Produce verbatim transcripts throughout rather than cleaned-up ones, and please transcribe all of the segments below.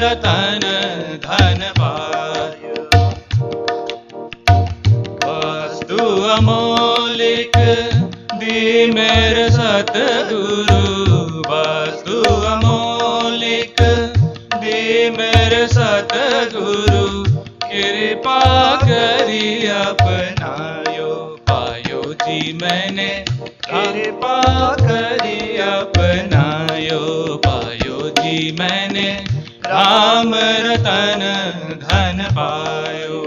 रतन धन पायो। वस्तु अमोलिक दी मेरे सतगुरु, वस्तु अमोलिक दी मेरे सतगुरु, कृपा करी अपनायो पायो जी मैंने, कृपा करी अपनायो पायो जी मैंने, राम रतन धन पायो।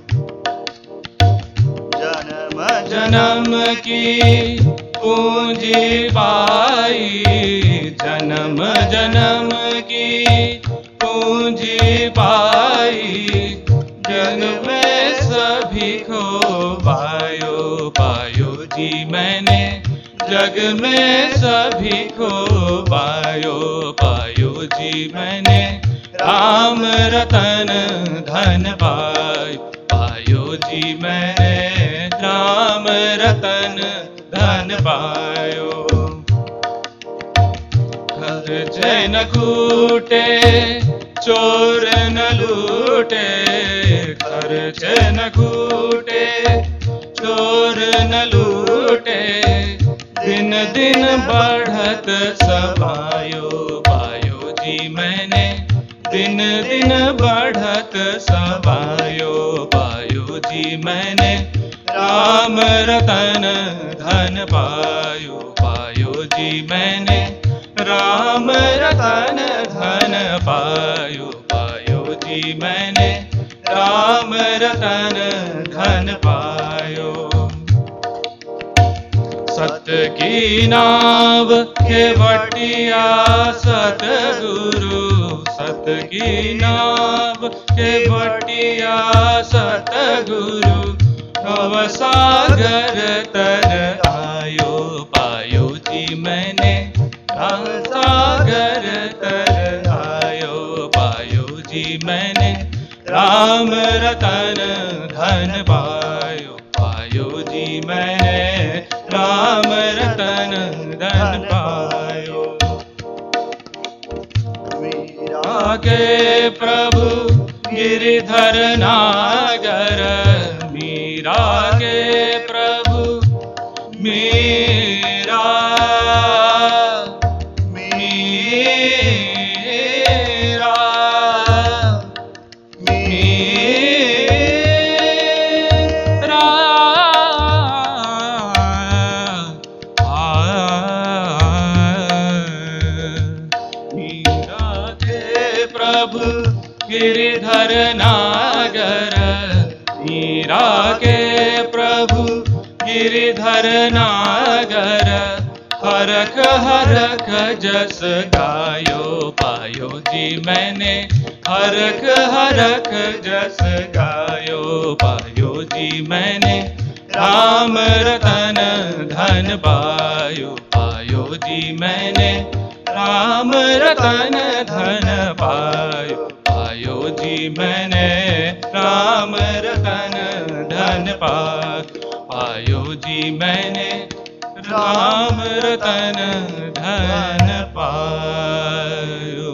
जन्म जन्म की पूंजी पाई, जन्म जन्म की पूंजी पाई, जग में सभी को पायो पायो जी मैंने, जग में सभी को पायो पायो जी मैंने, राम रतन धन पायो पायो जी मैंने, राम रतन धन पायो। खर्चे न कूटे चोर न लूटे, खर्चे न कूटे चोर न लूटे, दिन दिन बढ़त समायो पायो जी मैंने, दिन दिन बढ़त समायो पायो जी मैंने, राम रतन धन पायो पायो जी मैंने, राम रतन धन पायो पायो जी मैंने, राम रतन धन पायो। सत्य की नाव के वटिया सतगुरु, सत्य की नाव के वटिया सतगुरु, भव सागर तर आयो पायो जी मैंने, भव सागर तर आयो पायो जी मैंने, राम रतन धन पायो पायो जी मैंने, राम रतन धन पायो। मीरा के प्रभु गिरिधर नागर, मीरा के प्रभु मीरा मीरा मीरा मीरा के प्रभु गिरिधर नागर, मीरा के प्रभु गिरिधर नागर, हरख हरख जस गायो पायो जी मैंने, हरख हरख जस गायो पायो जी मैंने, राम रतन धन पायो पायो जी मैंने, राम रतन धन पायो पायो जी मैंने, राम रतन धन पायो जी मैंने, राम रतन धन पायो।